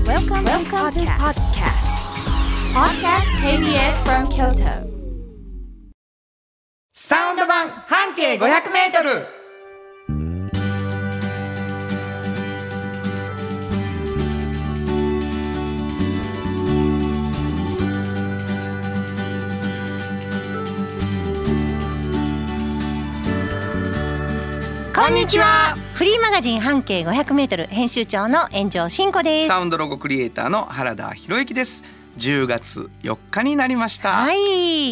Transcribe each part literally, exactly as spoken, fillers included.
Welcome, Welcome to podcast. Podcast ケービーエス from Kyoto. サウンド版半径ごひゃくメートル。 こんにちは。フリーマガジン半径ごひゃくメートル編集長の炎上真子です。 サウンドロゴクリエイターの原田博之です。じゅうがつよっかになりました。 はい。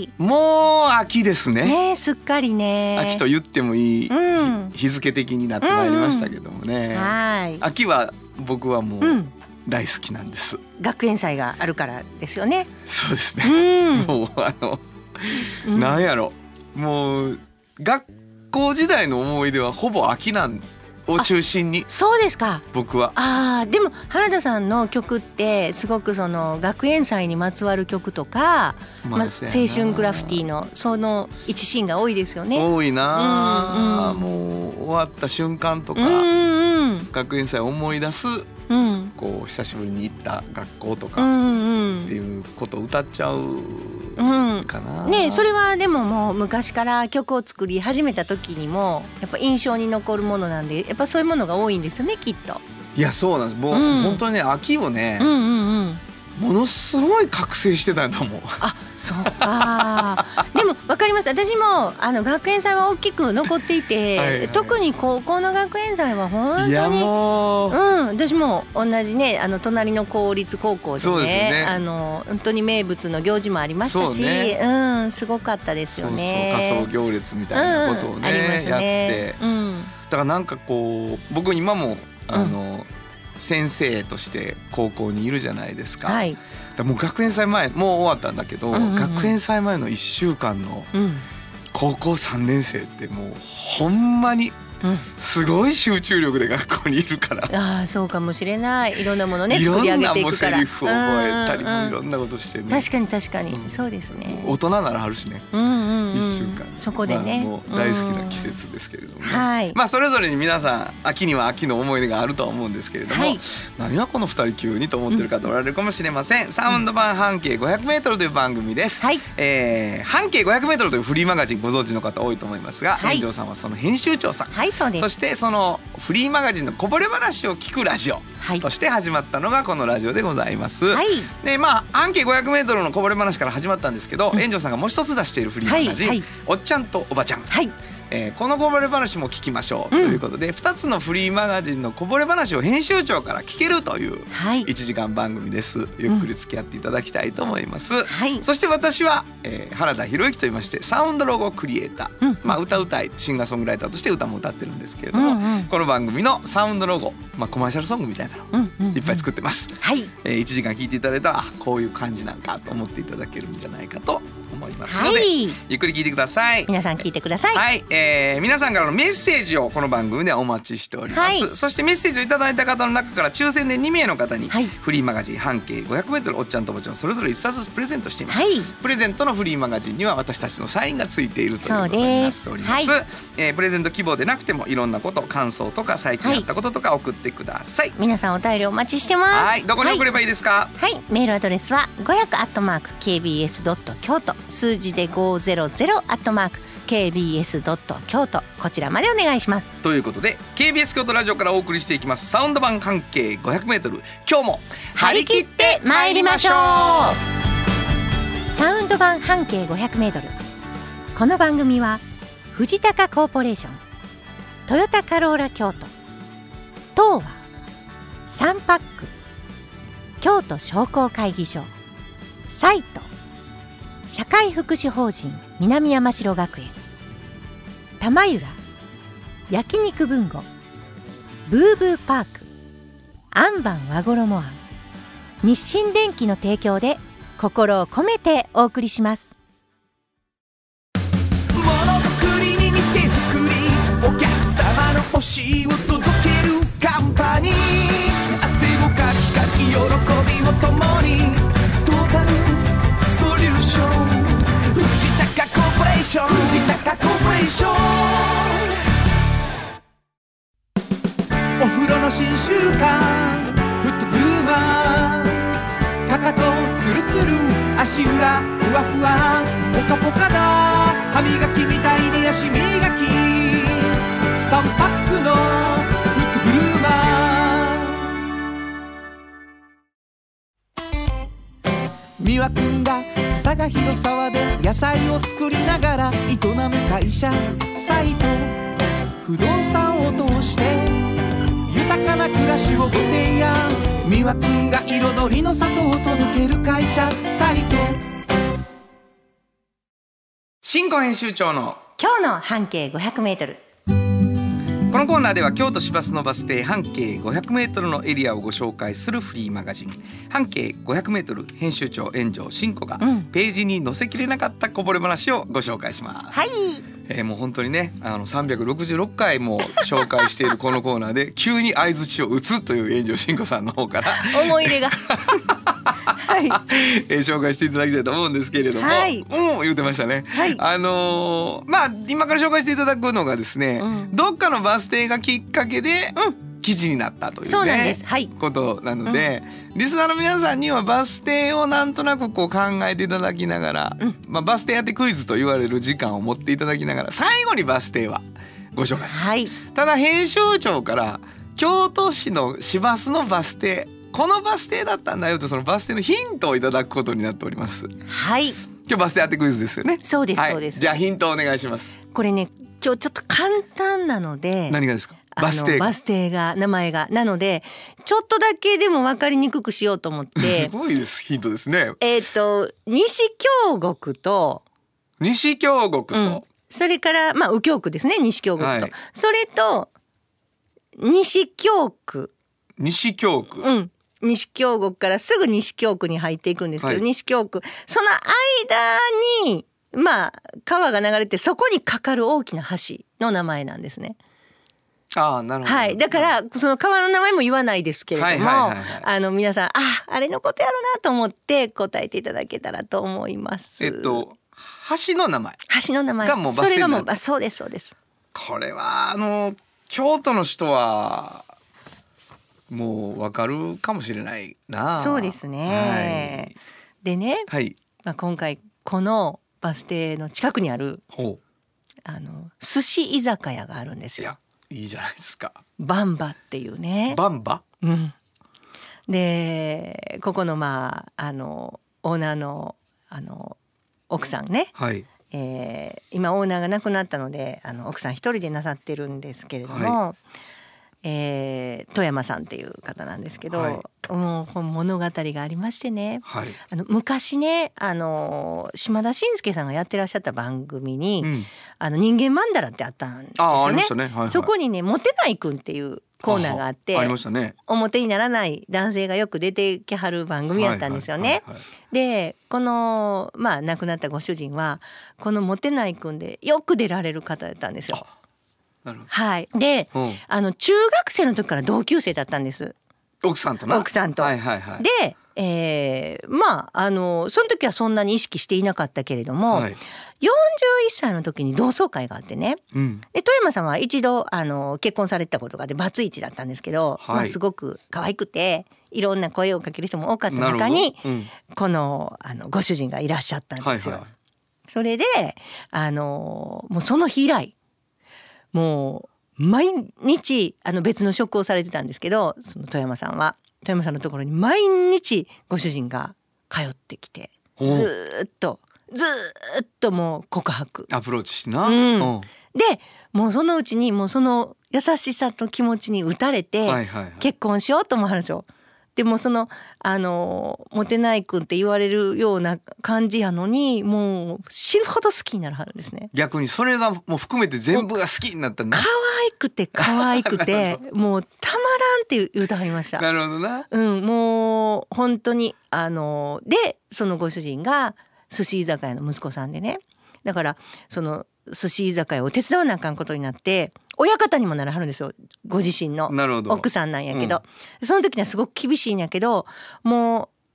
もう秋ですね。 ねえ、すっかりね。 秋と言ってもいい、うん、日付的になってまいりましたけどもね。うん、はい。秋は僕はもう大好きなんです。うん、 学園祭があるからですよね。 そうですね。うん、もうあの、うん、なんやろ、もう学校時代の思い出はほぼ秋なんを中心に。 そうですか。 僕はあーでも原田さんの曲ってすごくその学園祭にまつわる曲とか、まあ、青春グラフィティのその一シーンが多いですよね。 多いな、うんうん、もう終わった瞬間とか、うんうん、学園祭を思い出す、うん、こう久しぶりに行った学校とかっていうことを歌っちゃううんかな、ね、それはでももう昔から曲を作り始めた時にもやっぱ印象に残るものなんで、やっぱそういうものが多いんですよね、きっと。 いや、そうなんです。もう、うん、本当にね、秋をね、うんうんうん、ものすごい覚醒してたんだもん。 あ、そうか。でも分かります。私もあの学園祭は大きく残っていてはい、はい、特に高校の学園祭は本当に、いやもう、うん、私も同じね、あの隣の公立高校で ね, でね、あの本当に名物の行事もありましたし、ね、うん、すごかったですよね。 そうそう、仮装行列みたいなことを ね,、うん、ありますね、やって、うん、だからなんかこう僕今もあの、うん先生として高校にいるじゃないですか、はい、だもう学園祭前もう終わったんだけど、うんうんうん、学園祭前のいっしゅうかんの高校さんねん生ってもうほんまにすごい集中力で学校にいるから、 うん、ああ、そうかもしれない。いろんなものね作り上げていくから、 いろんなもうセリフを覚えたりもいろんなことして、ね、 確かに確かに、うん、そうですね。 大人ならあるしね、うんうんうん、いっしゅうかんそこでね、 まあ、もう大好きな季節ですけれどもね、 うんはい、 まあそれぞれに皆さん秋には秋の思い出があるとは思うんですけれども、はい、何がこのふたり急にと思ってる方おられるかもしれません、うん、サウンド版半径ごひゃくメートルという番組です、はい、えー、半径ごひゃくメートルというフリーマガジンご存知の方多いと思いますが、炎上さんはその編集長さん、はい、そうです。そしてそのフリーマガジンのこぼれ話を聞くラジオとして始まったのがこのラジオでございます、はい、でまあ半径ごひゃくメートルのこぼれ話から始まったんですけど、炎上さんがもう一つ出しているフリーマガジン、はいはい、おっちゃんとおばちゃん、はい、えー、このこぼれ話も聞きましょうということで、うん、ふたつのフリーマガジンのこぼれ話を編集長から聞けるといういちじかん番組です、はい、ゆっくり付き合っていただきたいと思います、うん、はい、そして私は、えー、原田博之と言いましてサウンドロゴクリエイター、うん、まあ、歌うたいシンガーソングライターとして歌も歌ってるんですけれども、うんうん、この番組のサウンドロゴ、まあ、コマーシャルソングみたいなの、うんうんうん、いっぱい作ってます、はい、えー、いちじかん聞いていただいたらこういう感じなんかと思っていただけるんじゃないかと思いますので、はい、ゆっくり聞いてください。 皆さん聞いてください。 はい、えー、皆さんからのメッセージをこの番組ではお待ちしております、はい、そしてメッセージをいただいた方の中から抽選でにめいの方に、はい、フリーマガジン半径ごひゃくメートルおっちゃんとおばちゃんそれぞれいっさつずつプレゼントしています、はい、プレゼントのフリーマガジンには私たちのサインがついているということになっております、はい、えー、プレゼント希望でなくてもいろんなこと感想とか最近あったこととか送ってください、はい、 皆さんお便りお待ちしてます。 はい、どこに送ればいいですか？ はい、はい、メールアドレスはごひゃくアットマーク ケービーエスドットキョウト 数字でごひゃくアットマーク ケービーエスドットキョウト こちらまでお願いします。 ということで ケービーエス 京都ラジオからお送りしていきますサウンド版半径ごひゃくメートル、今日も張り切って参りましょう。 サウンド版半径ごひゃくメートル、この番組は藤高コーポレーション、トヨタカローラ京都、東和、サンパック、京都商工会議所、サイト、社会福祉法人南山城学園、玉浦、焼肉文吾、ブーブーパーク、アンバン和衣庵、日清電機の提供で心を込めてお送りします。 ものづくりに店づくり、お客様の欲しいを届けるカンパニー、汗をかきかき喜びを共にトータルソリューション、藤高コーポレーション、藤高コーポレーション、お風呂の新習慣フットグルーマーかとツルツル足裏ふわふわポカポカだ歯磨きみたいに足磨きさんパックのフットグルーマー。美和くんが佐賀広沢で野菜を作りながら営む会社サイト不動産を通して豊かな暮らしをご提案。美和くんが彩りの里を届ける会社サイト。 新庫編集長の今日の半径ごひゃくメートル。 このコーナーでは京都市バスのバス停半径ごひゃくメートルのエリアをご紹介するフリーマガジン半径ごひゃくメートル編集長円城真子がページに載せきれなかったこぼれ話をご紹介します。 はい、 えー、もう本当にねあのさんびゃくろくじゅうろっかいも紹介しているこのコーナーで急に相槌を打つという円城真子さんの方から思い入れがはい、 えー、紹介していただきたいと思うんですけれども、はい、うん言ってましたね、はい、あのー、まあ今から紹介していただくのがですね、うん、どっかのバス停がきっかけで、うん記事になったという、ね、 そうなんです、はい、 ことなので、うん、リスナーの皆さんにはバス停をなんとなくこう考えていただきながら、うんまあ、バス停当てクイズと言われる時間を持っていただきながら最後にバス停はご紹介します、はい、ただ編集長から京都市の市バスのバス停このバス停だったんだよとそのバス停のヒントをいただくことになっております。 はい今日バス停当てクイズですよね。 そうです、 はい、 そうです。 じゃあヒントお願いします。 これね今日ちょっと簡単なので何がですかバス停バス停が名前がなのでちょっとだけでも分かりにくくしようと思ってすごいですヒントですね。 えっと西京極と西京極と、うん、 それからまあ右京区ですね西京極と、はい、それと西京区西京区うん西京極からすぐ西京区に入っていくんですけど、はい、西京区その間にまあ川が流れてそこにかかる大きな橋の名前なんですね。 ああなるほど、 はい、だからその川の名前も言わないですけれども、はいはいはいはい、あの皆さんああれのことやろなと思って答えていただけたらと思います。 えっと橋の名前橋の名前がもうバス停になる。 それがもうそうですそうです。 これはあの京都の人はもうわかるかもしれないな。 そうですね、はい、でね、はいまあ、今回このバス停の近くにあるほうあの寿司居酒屋があるんですよ。いやいいじゃないですか。 バンバっていうね。 バンバ、 うん、でここのまああのオーナーのあの奥さんね、はいえー、今オーナーが亡くなったのであの奥さん一人でなさってるんですけれども、はいえー、富山さんっていう方なんですけど、はい、もう物語がありましてね、はい、あの昔ねあの島田紳介さんがやってらっしゃった番組に、うん、あの人間マンダラってあったんですよね。あ、ありましたね、はいはい、そこにねモテないくんっていうコーナーがあってあ, ありましたね。 表にならない男性がよく出てきはる番組やったんですよね、はいはいはいはい、でこのまあ亡くなったご主人はこのモテないくんでよく出られる方だったんですよ。はい、で、うん、あの中学生の時から同級生だったんです。 奥さんとな。 奥さんと、 はいはいはい、 で、えー、まああのその時はそんなに意識していなかったけれども、はい、よんじゅういっさいの時に同窓会があってね、うん、で富山さんは一度あの結婚されたことがあってバツイチだったんですけど、はいまあ、すごく可愛くていろんな声をかける人も多かった中に、うん、この、あのご主人がいらっしゃったんですよ、はいはい、それであのもうその日以来もう毎日あの別の職をされてたんですけどその富山さんは富山さんのところに毎日ご主人が通ってきてずっとずっともう告白アプローチしてな、 うん、でもうそのうちにもうその優しさと気持ちに打たれて結婚しようと思う話をでもそのあのモテないくんって言われるような感じやのにもう死ぬほど好きになるはるんですね。 逆にそれがもう含めて全部が好きになったんだ。 可愛くて可愛くてもうたまらんって言うたはりました。 なるほどな。 うん、もう本当にあのでそのご主人が寿司居酒屋の息子さんでねだからその寿司居酒屋を手伝わなあかんことになって親方にもならはるんですよご自身の奥さんなんやけど、うん、その時にはすごく厳しいんやけども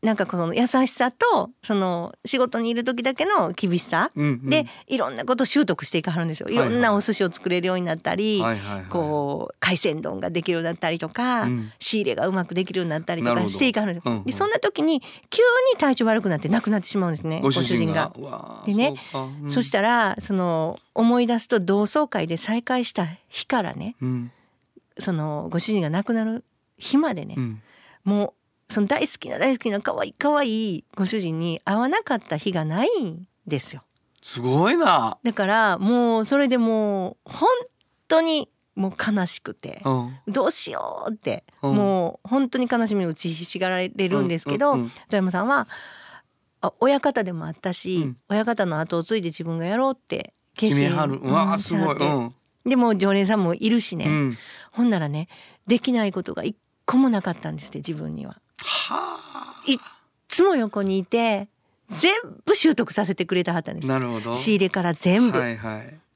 なんかこの優しさとその仕事にいる時だけの厳しさ、うんうん、でいろんなことを習得していかはるんですよ。いろんなお寿司を作れるようになったり、はいはい、こう海鮮丼ができるようになったりとか、うん、仕入れがうまくできるようになったりとかしていかはるんですよ、うんうん、でそんな時に急に体調悪くなって亡くなってしまうんですね、ご主人が。でね、そ, うん、そしたらその思い出すと同窓会で再会した日からね、うん、そのご主人が亡くなる日までね、うん、もうその大好きな大好きな可愛い可愛いご主人に会わなかった日がないんですよ。 すごいな。 だからもうそれでもう本当にもう悲しくて、うん、どうしようって、うん、もう本当に悲しみに打ちひしがられるんですけど、うんうんうん、富山さんはあ親方でもあったし、うん、親方の後を継いで自分がやろうって決心はる。うわすごい、うん、 でも常連さんもいるしね、うん、ほんならねできないことが一個もなかったんですって自分には。はあ、いっつも横にいて全部習得させてくれたはったんです。 なるほど。 仕入れから全部、はいはい、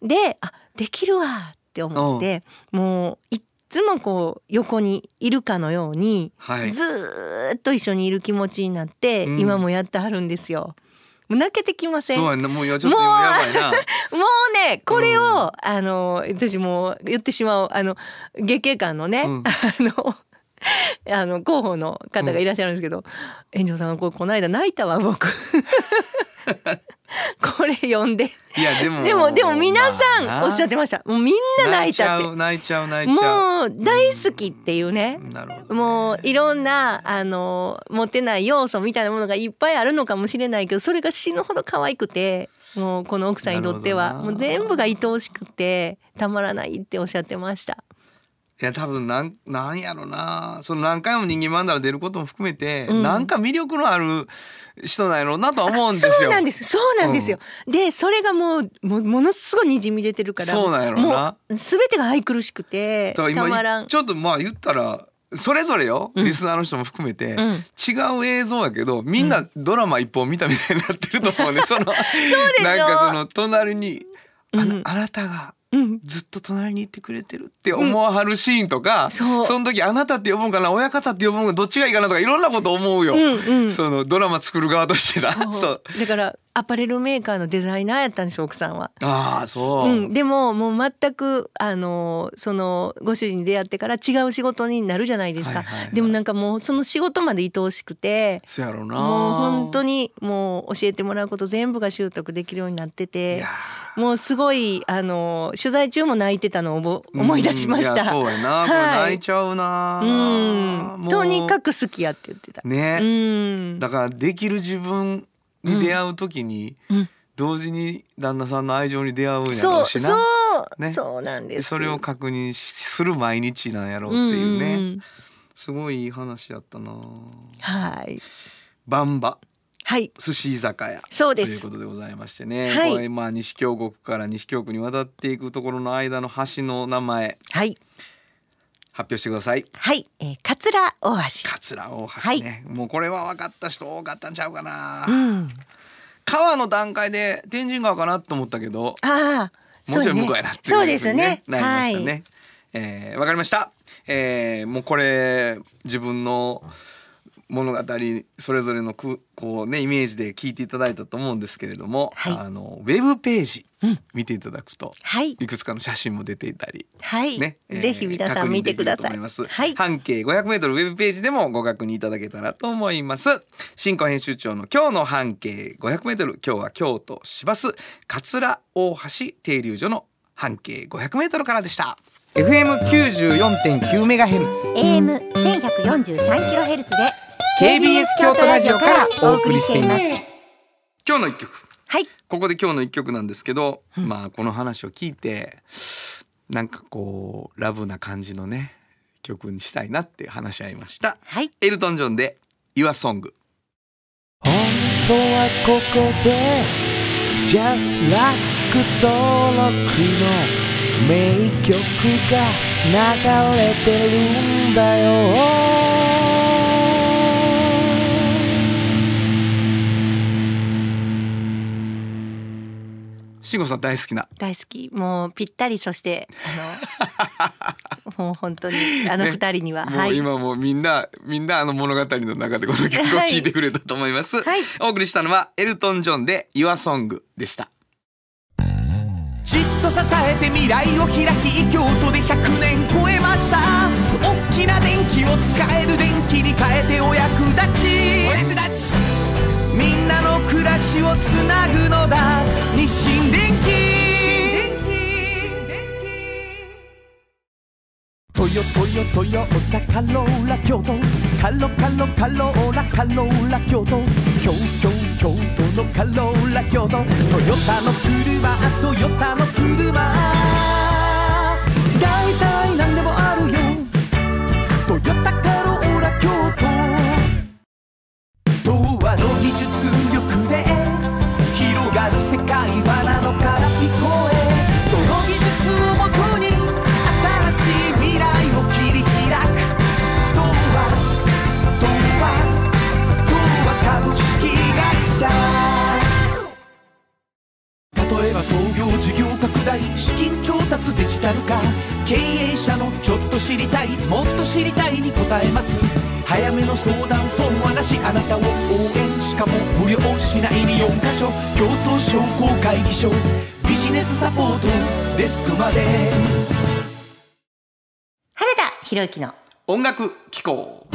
であできるわって思って、もういっつもこう横にいるかのように、はい、ずっと一緒にいる気持ちになって、うん、今もやってはるんですよ。もう泣けてきません？ そうやな、もうちょっとやばいな。 もうねこれを、うん、あの私も言ってしまうあの月経館のね、うん、あのあの広報の方がいらっしゃるんですけど、炎上さんがこれこの間泣いたわ僕これ読んで。 いやでもでもでも皆さんおっしゃってました。もうみんな泣いたって。 泣いちゃう泣いちゃう。もう大好きっていうね。 うん、なるほどね。 もういろんなあの持ってない要素みたいなものがいっぱいあるのかもしれないけど、それが死ぬほど可愛くて、もうこの奥さんにとってはもう全部が愛おしくてたまらないっておっしゃってました。 いや多分なんなんやろな、その何回も人間マンダラ出ることも含めて、うん、なんか魅力のある人なんやろうなとは思うんですよ。 そうなんですそうなんですよ、うん、でそれがもう も, ものすごいにじみ出てるから、 そうなんやろうな、 もう全てが愛くるしくてたまらん。 ちょっとまあ言ったらそれぞれよ、うん、リスナーの人も含めて、うん、違う映像やけどみんなドラマ一本見たみたいになってると思うね、うん、そのそうですよ。なんかその隣に あ, な、うん、あなたがうん、ずっと隣にいてくれてるって思わはるシーンとか、うん、そ, その時あなたって呼ぶんかな親方って呼ぶんかどっちがいいかなとかいろんなこと思うよ、うんうん、そのドラマ作る側としてな。 そうそうだからアパレルメーカーのデザイナーやったんですよ奥さんは。 ああそう、 うん、でももう全くあのそのご主人に出会ってから違う仕事になるじゃないですか、はいはいはい、でもなんかもうその仕事まで愛おしくて、 そうやろな、 もう本当にもう教えてもらうこと全部が習得できるようになってて、もうすごいあの取材中も泣いてたのを思い出しました。 いやそうやな、はい、これ泣いちゃうな、 うん、とにかく好きやって言ってたね、うん、だからできる自分に出会うときに、うん、同時に旦那さんの愛情に出会うんやろうしな。 そうそう、ね、そうなんです。 それを確認する毎日なんやろうっていうね、うんうん、すごいいい話やったな。 はい。 バンバ、 はい、 寿司居酒屋、 そうです、 ということでございましてね、 はい、 これまあ西京極から西京区に渡っていくところの間の橋の名前、 はい、 発表してください。 はい、えー、桂大橋。 桂大橋ね、はい、もうこれは分かった人多かったんちゃうかな、 うん、 川の段階で天神川かなと思ったけど、 あもちろん向こうやなっていう、 ね、そうですね、 なりましたね、はい、えー、分かりました、えー、もうこれ自分の物語それぞれのこう、ね、イメージで聞いていただいたと思うんですけれども、はい、あのウェブページ見ていただくと、うん、いくつかの写真も出ていたり、 はいね、 ぜひ皆さん見てください。 はい、半径 ごひゃくメートル ウェブページでもご確認いただけたらと思います。新庫編集長の今日の半径 ごひゃくメートル、今日は京都市バス桂大橋停留所の半径 ごひゃくメートル からでした。エフエムきゅうじゅうよんてんきゅうメガヘルツ、 エーエムせんひゃくよんじゅうさんキロヘルツ でケービーエス 京都ラジオからお送りしています。今日の一曲、 はい、 ここで今日の一曲なんですけど、うん、まあこの話を聞いてなんかこうラブな感じのね曲にしたいなって話し合いました、 はい、 エルトン・ジョンで Your Song。 本当はここで Just Like 登録の名曲が流れてるんだよ。 し慎吾さん大好きな。 大好き、もうぴったり。そしてあのもう本当にあの二人には、 ね、 はい、 もう今もうみんなみんなあの物語の中でこの曲を聴いてくれたと思います、はい、お送りしたのはエルトン・ジョンで Your Song でした。 じっと支えて未来を開き、京都でひゃくねん超えました。大きな電気を使える電気に変えてお役立ち、お役立ち、みんなの暮らしをつなぐのだ、日清電気。トヨトヨトヨタカローラ京都、カロカロカローラカローラ京都、京京京都のカローラ京都、トヨタの車、トヨタの車、だいたいなんでもあるよ、トヨタカローラ京都。童話の技術力で広がる世界はなのから聞こえ、その技術をもとに新しい未来を切り開く。童話童話童話株式会社。例えば創業事業拡大、資金調達デジタル化、経営者のちょっと知りたい、もっと知りたいに答えます。早めの相談、損はなし、あなたを応援、しかも無料、市内によんカ所、京都商工会議所、ビジネスサポートデスクまで。 原田博之の音楽機構。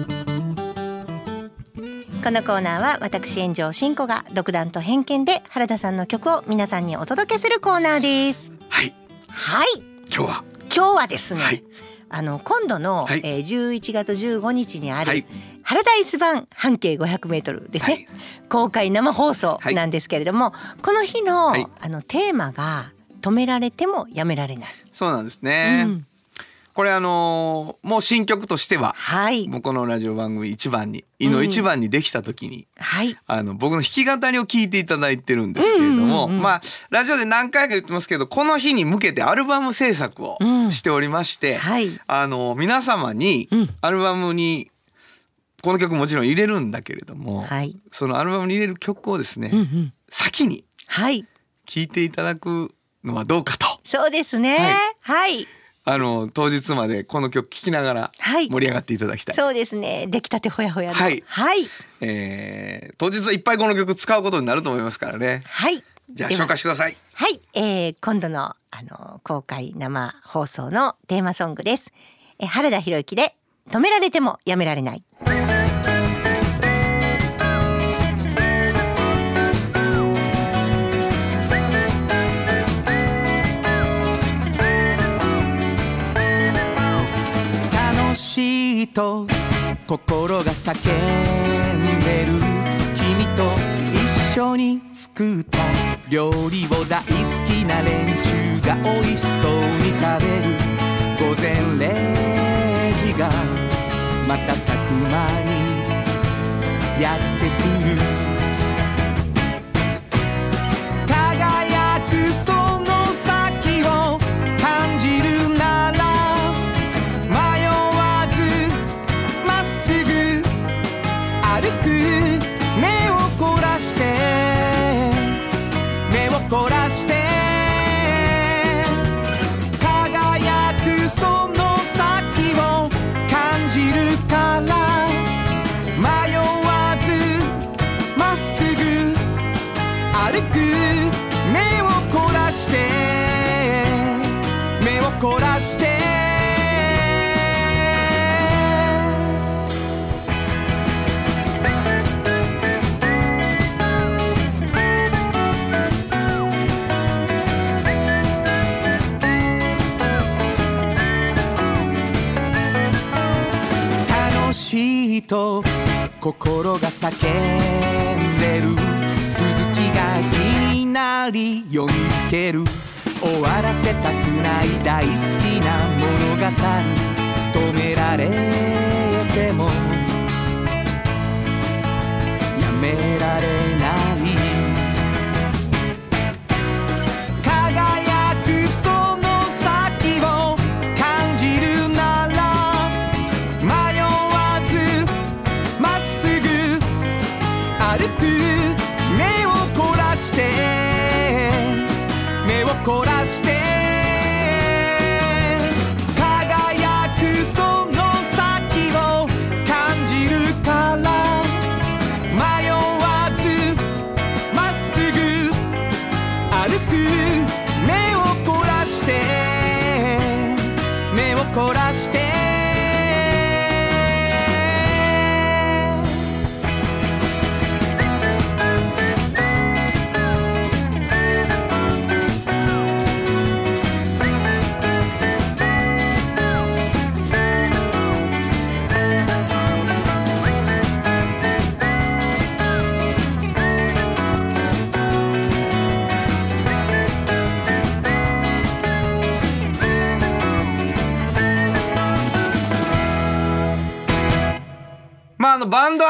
このコーナーは私炎上真子が独断と偏見で原田さんの曲を皆さんにお届けするコーナーです。 はいはい。 今日は今日はですね、はい、あの今度の、 はい、 えー、じゅういちがつじゅうごにちにある、はい、原田イス版半径ごひゃくメートルですね、はい、公開生放送なんですけれども、はい、この日の、はい、あのテーマが止められてもやめられない。 そうなんですね、うん、これあのー、もう新曲としては、はい、もうこのラジオ番組一番にいの一番にできた時に、うん、はい、あの僕の弾き語りを聞いていただいてるんですけれども、うんうんうん、まあラジオで何回か言ってますけど、この日に向けてアルバム制作をしておりまして、うん、はい、あの皆様にアルバムにこの曲もちろん入れるんだけれども、はい、そのアルバムに入れる曲をですね、うんうん、先に聴いていただくのはどうかと。 そうですね、はい、はい、 あの当日までこの曲聴きながら盛り上がっていただきたい、 はい、そうですね、出来たてほやほやの、 はい、はい、えー、当日はいっぱいこの曲使うことになると思いますからね。はい、じゃあ紹介してください。 はい、えー、今度のあの公開生放送のテーマソングです。えー、原田博之で止められてもやめられない。 と心が叫んでる、君と一緒に作った料理を大好きな連中が美味しそうに食べる、午前れいじが瞬く間にやってくる、輝くその先を感じるなら歩く、目を凝らして目を凝らして輝くその先を感じるから、迷わずまっすぐ歩く、目を凝らして目を凝らしてと心が叫んでる、続きが気になり読みつける、終わらせたくない大好きな物語、止められてもやめられない、輝くその先を感じるなら迷わずまっすぐ歩く、目を凝らして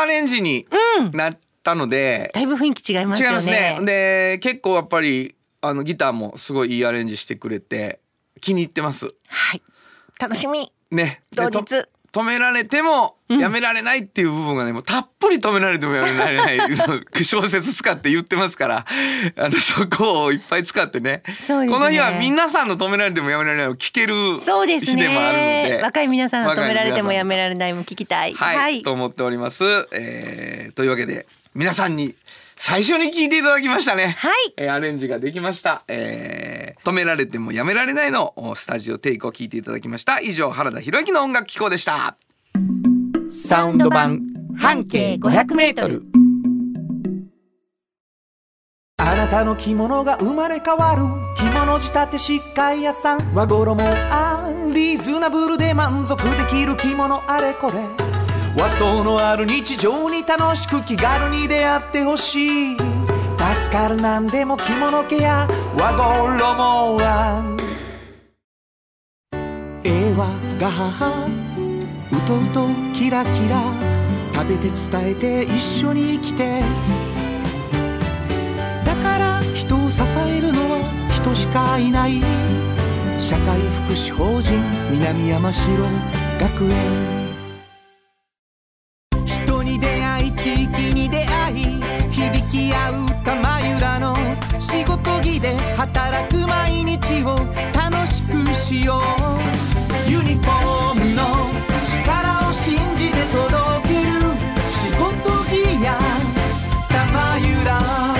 アレンジになったので、 だいぶ雰囲気違いますよね。 違いますね。で結構やっぱりあのギターもすごいいいアレンジしてくれて気に入ってます。 はい、楽しみね。 当日止められてもやめられないっていう部分がね、もうたっぷり止められてもやめられない小説使って言ってますから、あのそこをいっぱい使ってね。 そうですね。 この日は皆さんの止められてもやめられないを聞ける日でもあるので、 若い皆さんの止められてもやめられないも聞きたい。 はい、はい、と思っております。えー、というわけで皆さんに最初に聞いていただきましたね。 はい、 えー、アレンジができました、えー、止められてもやめられないのスタジオテイクを聞いていただきました。以上、原田博之の音楽機構でした。 サウンド版半径ごひゃくメートル。 あなたの着物が生まれ変わる着物仕立て疾患屋さん、和衣あリーズナブルで満足できる着物あれこれ、和装のある日常に楽しく気軽に出会ってほしい。助かるなんでも着物ケア和衣はえわが母うとうとキラキラ食べて伝えて一緒に生きて、だから人を支えるのは人しかいない社会福祉法人南山城学園。人に出会い地域に出会い響き合う玉浦の仕事着で働く毎日を楽しくしよう。ユニフォームの力を信じて届ける仕事着や玉浦。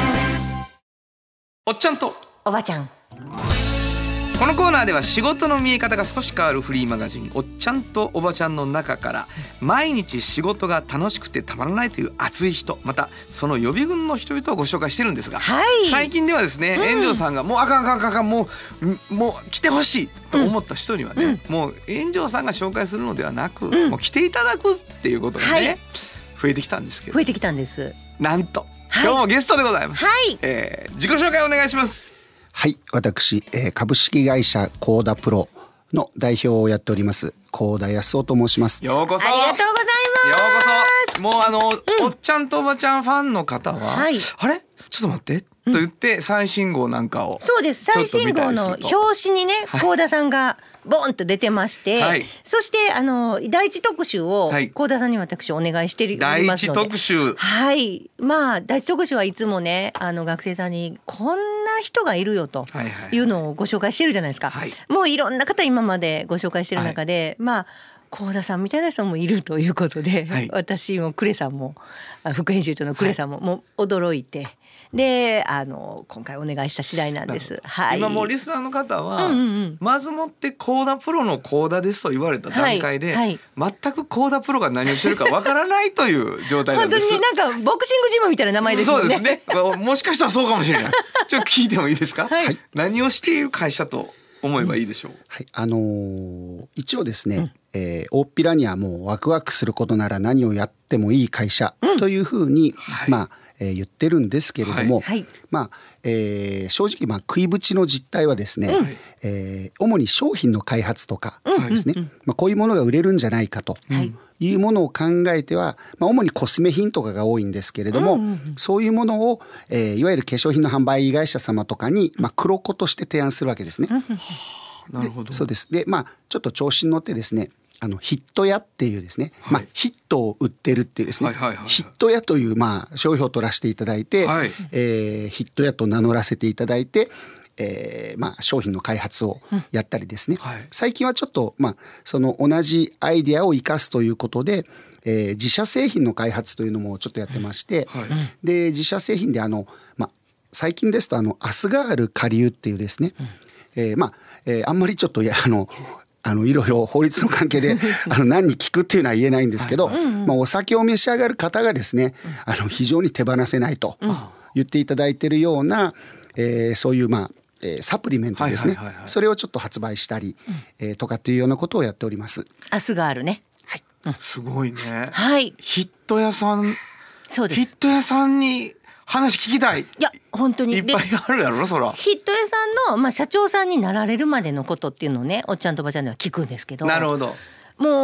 おっちゃんとおばちゃん。 このコーナーでは仕事の見え方が少し変わるフリーマガジンおっちゃんとおばちゃんの中から毎日仕事が楽しくてたまらないという熱い人、またその予備軍の人々をご紹介してるんですが、はい、最近ではですね、炎上さんがもうあかんあかんあかんもうもう来てほしいと思った人にはね、うん、もう炎上さんが紹介するのではなく、うん、もう来ていただくっていうことがね、はい、増えてきたんですけど、 増えてきたんです。 なんと、はい、今日もゲストでございます、はいえー、自己紹介お願いします。 はい、私、えー、株式会社コーダプロの代表をやっておりますコーダ康夫と申します。 ようこそ。 ありがとうございます。 ようこそ。もうあの、うん、おっちゃんとおばちゃんファンの方は、はい、あれちょっと待ってと言って最新号なんかを、 そうです、最新号の表紙にね、コーダさんがボンと出てまして、はい、そしてあの第一特集をコーダさんに私お願いしておりますので、 第一特集、 はい、まあ第一特集はいつもね、あの学生さんにこんな人がいるよというのをご紹介してるじゃないですか、はい、もういろんな方今までご紹介してる中で、はい、まあコーダさんみたいな人もいるということで、はい、私もクレさんも副編集長のクレさんも、はい、もう驚いて、であの今回お願いした次第なんです、はい、 今もうリスナーの方は、うんうんうん、まずもってコーダプロのコーダですと言われた段階で、はいはい、全くコーダプロが何をしてるかわからないという状態なんです。 本当になんかボクシングジムみたいな名前ですもんね。 そうですねもしかしたらそうかもしれないちょっと聞いてもいいですか、はい、何をしている会社と思えばいいでしょう、うんはい、あのー、一応ですね、うんえー、大っぴらにはもうワクワクすることなら何をやってもいい会社というふうに、うんはい、まあえー、言ってるんですけれども、はい、まあえー、正直まあ食いぶちの実態はですね、うんえー、主に商品の開発とかですね、うんうんうんまあ、こういうものが売れるんじゃないかというものを考えては、まあ、主にコスメ品とかが多いんですけれども、うんうんうん、そういうものを、えー、いわゆる化粧品の販売会社様とかに、まあ、黒子として提案するわけですね。 なるほど。 そうです。で、まあちょっと調子に乗ってですね、あのヒット屋っていうですね、はい、まあヒットを売ってるっていうですね、はいはいはいはい、ヒット屋というまあ商標を取らせていただいて、はいえー、ヒット屋と名乗らせていただいて、えー、まあ商品の開発をやったりですね、うんはい、最近はちょっとまあその同じアイデアを生かすということで、えー、自社製品の開発というのもちょっとやってまして、はい、で自社製品であのまあ最近ですとあのアスガール下流っていうですね、うんえー、まあ、えー、あんまりちょっとあのあのいろいろ法律の関係であの何に聞くっていうのは言えないんですけど、はいまあ、お酒を召し上がる方がですね、あの非常に手放せないと言っていただいているような、えー、そういうまあ、えー、サプリメントですね、はいはいはいはい、それをちょっと発売したり、うんえー、とかっていうようなことをやっております。 アスガールね、 はいうん、すごいね、 はい、 ヒット屋さんそうです。 ヒット屋さんに話聞きたい。いや本当にいっぱいあるやろそら。 ヒット屋さんの、まあ、社長さんになられるまでのことっていうのをねおっちゃんとおばちゃんでは聞くんですけど、 なるほど。 もう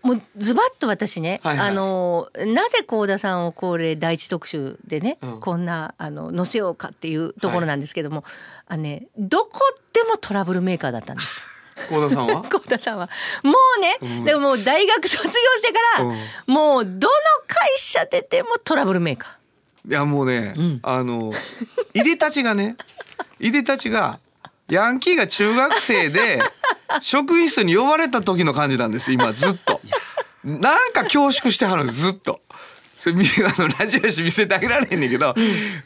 もうズバッと私ね、 はいはい、 あのなぜ幸田さんをこれ第一特集でね、うん、こんなあの載せようかっていうところなんですけども、はい、あのね、どこでもトラブルメーカーだったんです。 幸田さんは幸田さんはもうね、うん、でももう大学卒業してから、うん、もうどの会社出てもトラブルメーカー。いやもうね、うん、あのいでたちがねいでたちがヤンキーが中学生で職員室に呼ばれた時の感じなんです今ずっと。なんか恐縮してはるんですずっと。それあのラジオやし見せてあげられへんねんけど、うん、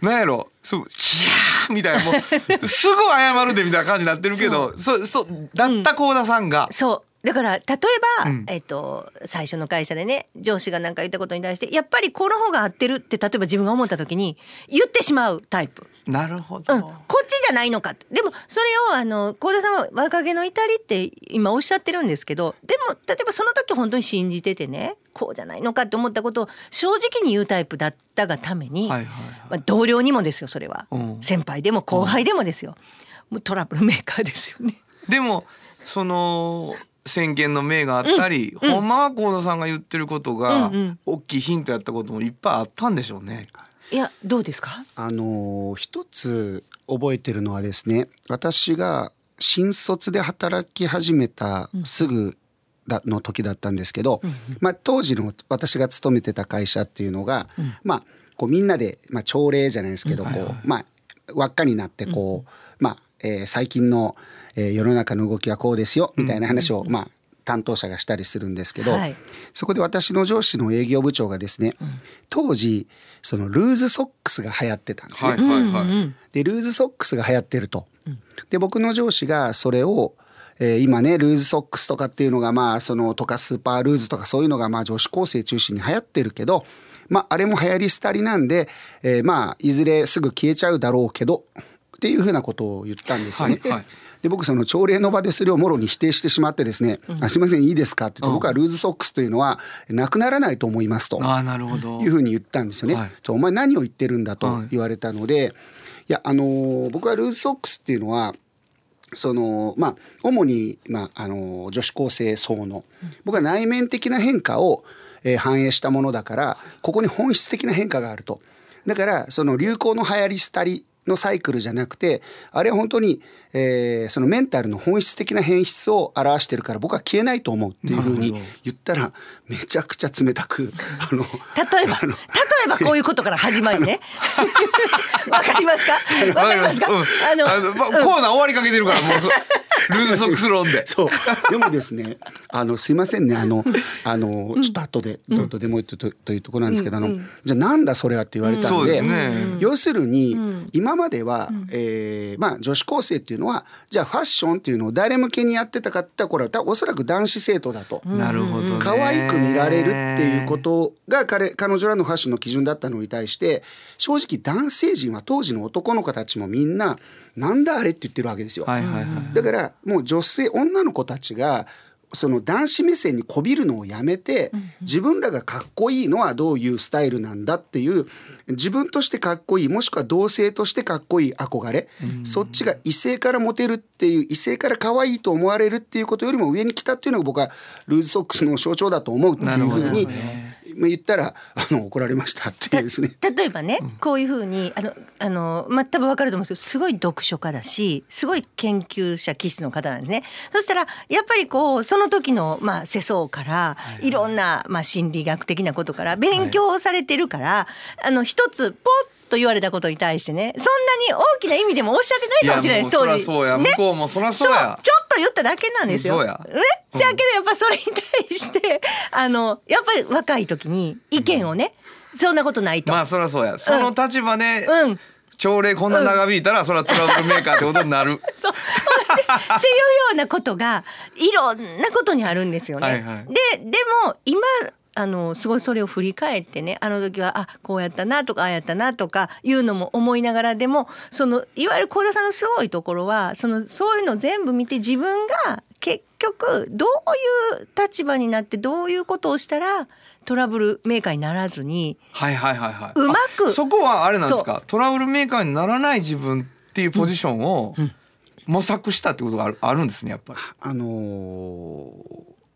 なんやろそういやーみたいなもうすぐ謝るでみたいな感じになってるけどそうそうだった幸田さんが、 うん、そうだから例えば、うん、えー、と最初の会社でね上司が何か言ったことに対してやっぱりこの方が合ってるって例えば自分が思った時に言ってしまうタイプ。 なるほど、 うん、こっちじゃないのか。でもそれをあの幸田さんは若気の至りって今おっしゃってるんですけど、でも例えばその時本当に信じててねこうじゃないのかって思ったことを正直に言うタイプだったがために、はいはいはい、まあ、同僚にもですよそれは、うん、先輩でも後輩でもですよ、うん、もうトラブルメーカーですよね。 でもその先見の明があったり、うん、ほんまは幸田さんが言ってることが大きいヒントやったこともいっぱいあったんでしょうね。 いやどうですか。 あの一つ覚えてるのはですね、私が新卒で働き始めたすぐだの時だったんですけど、うんうん、まあ、当時の私が勤めてた会社っていうのが、うん、まあこうみんなで、まあ、朝礼じゃないですけど、うん、こう、はいはい、まあ輪っかになってこう、うん、まあ、えー、最近の、えー、世の中の動きはこうですよみたいな話を、うん、まあ担当者がしたりするんですけど、はい、そこで私の上司の営業部長がですね、うん、当時そのルーズソックスが流行ってたんですね、はいはいはい、でルーズソックスが流行ってると、うん、で僕の上司がそれを、えー、今ねルーズソックスとかっていうのがまあそのとかスーパールーズとかそういうのがまあ女子高生中心に流行ってるけど、まああれも流行り廃りなんで、えー、まあいずれすぐ消えちゃうだろうけどっていうふうなことを言ったんですよね、はいはい。で僕その朝礼の場でそれをもろに否定してしまってですね、うん、あすいませんいいですかって言って、うん、僕はルーズソックスというのはなくならないと思いますとあなるほどいうふうに言ったんですよね、はい、お前何を言ってるんだと言われたので、はい、いやあのー、僕はルーズソックスっていうのはそのまあ主に、まああのー、女子高生層の僕は内面的な変化を、えー、反映したものだからここに本質的な変化があると。だからその流行の流行り廃りのサイクルじゃなくてあれは本当に、えー、そのメンタルの本質的な変質を表してるから僕は消えないと思うっていうふうに言ったらめちゃくちゃ冷たくあの例えば例えばこういうことから始まりねわかりますかわかりますか、うん、あのあの、ま、コーナー終わりかけてるからもうルーズソックス論でそうでもですねあのすいませんねあのあのちょっと後でどうとでも言ってと、というところなんですけど、うん、あのじゃあなんだそれはって言われたんで、うんね、要するに、うん、今までは、うんえーまあ、女子高生っていうのはじゃあファッションっていうのを誰向けにやってたかってこれはおそらく男子生徒だと、 なるほどね、 可愛く見られるっていうことが 彼, 彼女らのファッションの基準だったのに対して正直男性陣は当時の男の子たちもみんななんだあれって言ってるわけですよ、はいはいはい、だからもう女性女の子たちがその男子目線にこびるのをやめて自分らがかっこいいのはどういうスタイルなんだっていう自分としてかっこいいもしくは同性としてかっこいい憧れ、そっちが異性からモテるっていう異性から可愛いと思われるっていうことよりも上に来たっていうのが僕はルーズソックスの象徴だと思うっていうふうに言ったらあの怒られましたっていうですね。 例えばね、うん、こういうふうにあのあの、まあ、多分分かると思うんですけどすごい読書家だしすごい研究者気質の方なんですね。そしたらやっぱりこうその時の、まあ、世相から、はいはい、いろんな、まあ、心理学的なことから勉強されてるから、はい、あの一つポッと言われたことに対してねそんなに大きな意味でもおっしゃってないかもしれないです。当時そうや、ね、向こうもそらそうやちょっと言っただけなんですよ。 そうや、 ね、せやけどやっぱそれに対してあのやっぱり若い時に意見をね、うん、そんなことないとまあそらそうやその立場で、うん、朝礼こんな長引いたら、うん、それはトラブルメーカーってことになるそうっていうようなことがいろんなことにあるんですよね、はいはい、で, でも今あのすごいそれを振り返ってねあの時はあこうやったなとかああやったなとかいうのも思いながらでもそのいわゆる幸田さんのすごいところはそのそういうのを全部見て自分が結局どういう立場になってどういうことをしたらトラブルメーカーにならずに、 はいはいはいはい、 うまくそこはあれなんですかトラブルメーカーにならない自分っていうポジションを模索したってことがある、あるんですねやっぱり。 あのー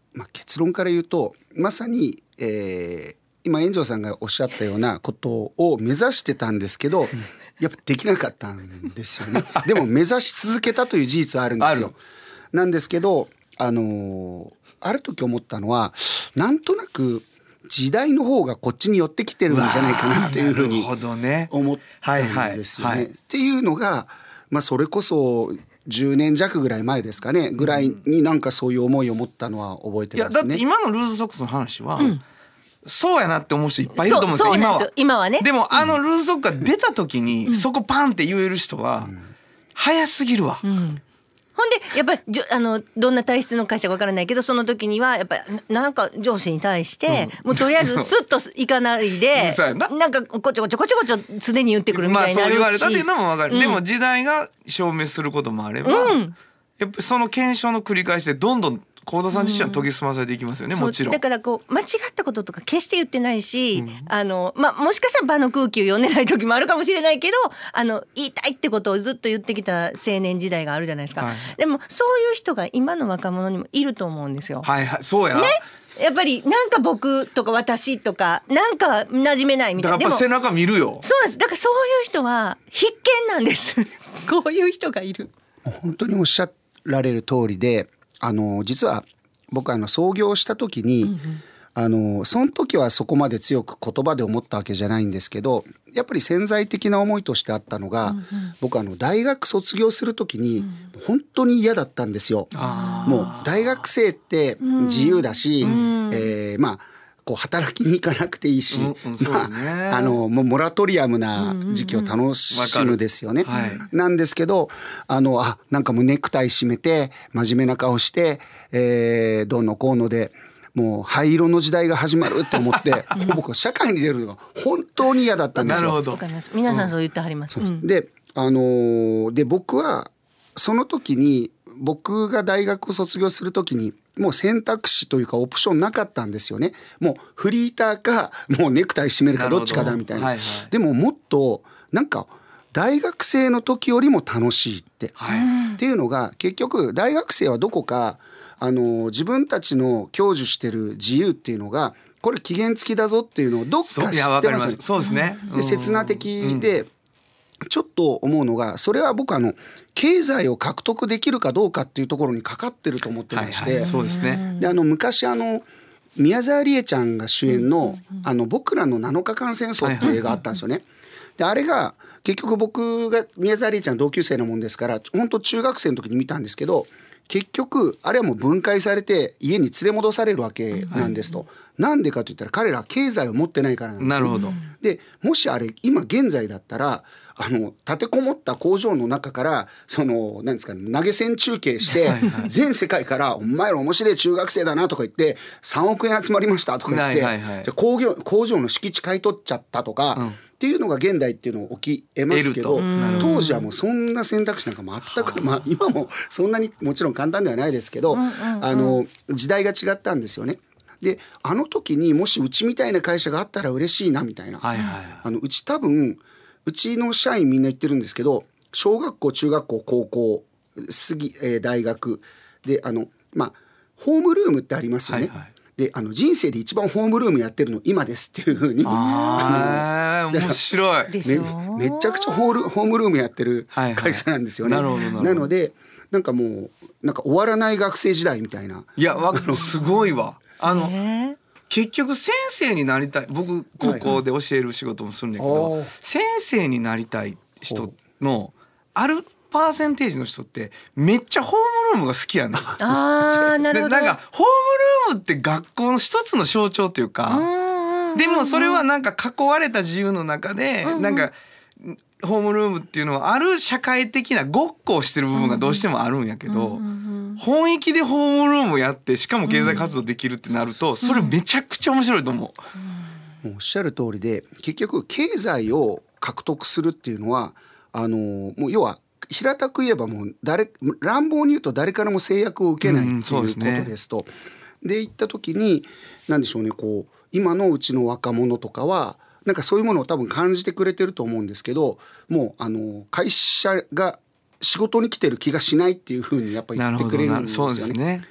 まあ、結論から言うとまさに、えー、今円城さんがおっしゃったようなことを目指してたんですけどやっぱできなかったんですよね。でも目指し続けたという事実はあるんですよ。なんですけど、あのー、ある時思ったのはなんとなく時代の方がこっちに寄ってきてるんじゃないかなっていうふうに思ったんですよね。っていうのが、まあ、それこそじゅうねん弱ぐらい前ですかねぐらいになんかそういう思いを持ったのは覚えてますね。 いやだって今のルーズソックスの話は、うん、そうやなって思う人いっぱいいると思うんですよ。今は今はね。 でもあのルーズソックスが出た時に、うん、そこパンって言える人は、うん、早すぎるわ、うんほんでやっぱりあのどんな体質の会社かわからないけどその時にはやっぱりなんか上司に対して、うん、もうとりあえずスッといかないでな, なんかこちょこちょこちょこちょ常に言ってくるみたいになるし、 まあ、そう言われたっていうのもわかる、うん、でも時代が証明することもあれば、うん、やっぱりその検証の繰り返しでどんどん幸田さん自身は研ぎ澄まされていきますよね、うん、もちろん。 だからこう間違ったこととか決して言ってないし、うんあのまあ、もしかしたら場の空気を読んでない時もあるかもしれないけどあの言いたいってことをずっと言ってきた青年時代があるじゃないですか、はい、でもそういう人が今の若者にもいると思うんですよ。 はいはい、そうやね。 やっぱりなんか僕とか私とかなんか馴染めないみたいな。 だからやっぱ背中見るよ。 そうなんです。だからそういう人は必見なんですこういう人がいる。 本当におっしゃられる通りであの実は僕あの創業した時に、うんうん、あのその時はそこまで強く言葉で思ったわけじゃないんですけどやっぱり潜在的な思いとしてあったのが、うんうん、僕あの大学卒業する時に本当に嫌だったんですよ、うん、もう大学生って自由だし、うんえー、まあこう働きに行かなくていいし、うんうんまあ、あのもうモラトリアムな時期を楽しむですよね、うんうんはい、なんですけどあのあなんかもうネクタイ締めて真面目な顔して、えー、どうのこうのでもう灰色の時代が始まると思って僕社会に出るのが本当に嫌だったんですよ。 なるほど。 わかります。皆さんそう言ってはります、うん、 で、あのー、で僕はその時に僕が大学を卒業する時にもう選択肢というかオプションなかったんですよね。もうフリーターかもうネクタイ締めるかどっちかだみたいな、はいはい、でももっとなんか大学生の時よりも楽しいって、はい、っていうのが結局大学生はどこかあの自分たちの享受してる自由っていうのがこれ期限付きだぞっていうのをどっか知ってますよね。 そうですね。 で刹那的で、うんちょっと思うのがそれは僕あの経済を獲得できるかどうかっていうところにかかってると思ってまして、はいはい、 そうですね。 であの昔あの宮沢りえちゃんが主演の「あの僕らのなのかかん戦争」っていう映画あったんですよね。であれが結局僕が宮沢りえちゃん同級生なもんですから本当中学生の時に見たんですけど結局あれはもう分解されて家に連れ戻されるわけなんですと、はい、なんでかといったら彼らは経済を持ってないからなんですよ。 なるほど。 でもしあれ今現在だったらあの立てこもった工場の中からその何ですか、ね、投げ銭中継して全世界からお前ら面白い中学生だなとか言ってさんおくえん集まりましたとか言って、はいはいはい、じゃ工業工場の敷地買い取っちゃったとか、うん、っていうのが現代っていうのを起き得ますけど当時はもうそんな選択肢なんか全く、まあ、今もそんなにもちろん簡単ではないですけど、うんうんうん、あの時代が違ったんですよね。であの時にもしうちみたいな会社があったら嬉しいなみたいな、はいはいはい、あのうち多分うちの社員みんな言ってるんですけど小学校中学校高校杉、えー、大学であの、まあ、ホームルームってありますよね、はいはい、であの人生で一番ホームルームやってるの今ですっていう風にあ面白いめ, めちゃくちゃホールホームルームやってる会社なんですよね、はいはい、なるほどなるほど。なのでなんかもうなんか終わらない学生時代みたいな。 いやすごいわあの、えー結局先生になりたい僕高校で教える仕事もするんだけど、はい、先生になりたい人のあるパーセンテージの人ってめっちゃホームルームが好きやねん。 あーなるほど。 なんかホームルームって学校の一つの象徴というかでもそれはなんか囲われた自由の中でなんかホームルームっていうのはある社会的なごっこをしてる部分がどうしてもあるんやけど本域でホームルームやってしかも経済活動できるってなるとそれめちゃくちゃ面白いと思う。もうおっしゃる通りで結局経済を獲得するっていうのはあのもう要は平たく言えばもう誰乱暴に言うと誰からも制約を受けないっていうことですと、うん、で言った時に何でしょうねこう今のうちの若者とかはなんかそういうものを多分感じてくれてると思うんですけどもうあの会社が仕事に来てる気がしないっていうふうにやっぱり言ってくれるんですよね。